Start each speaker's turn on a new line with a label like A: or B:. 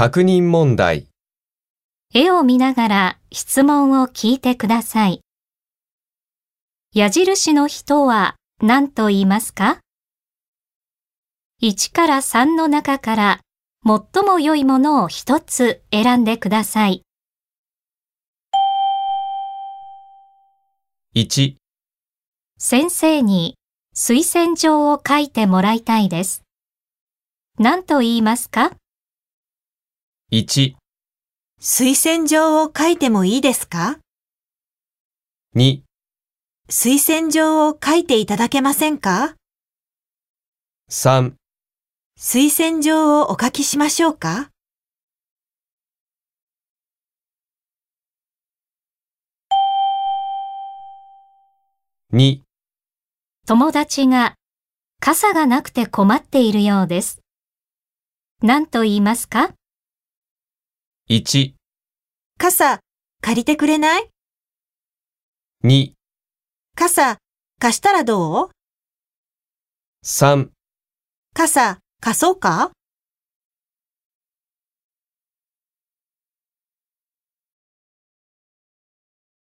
A: 確認問題。
B: 絵を見ながら質問を聞いてください。矢印の人は何と言いますか？ 1 から3の中から最も良いものを一つ選んでください。
A: 1、
B: 先生に推薦状を書いてもらいたいです。何と言いますか？
A: 1、
C: 推薦状を書いてもいいですか？
A: 2、
C: 推薦状を書いていただけませんか？
A: 3、
C: 推薦状をお書きしましょうか？
A: 2、
B: 友達が傘がなくて困っているようです。何と言いますか？
A: 1、
C: 傘、借りてくれない？
A: 2、
C: 傘、貸したらどう？
A: 3
C: 傘、貸そうか？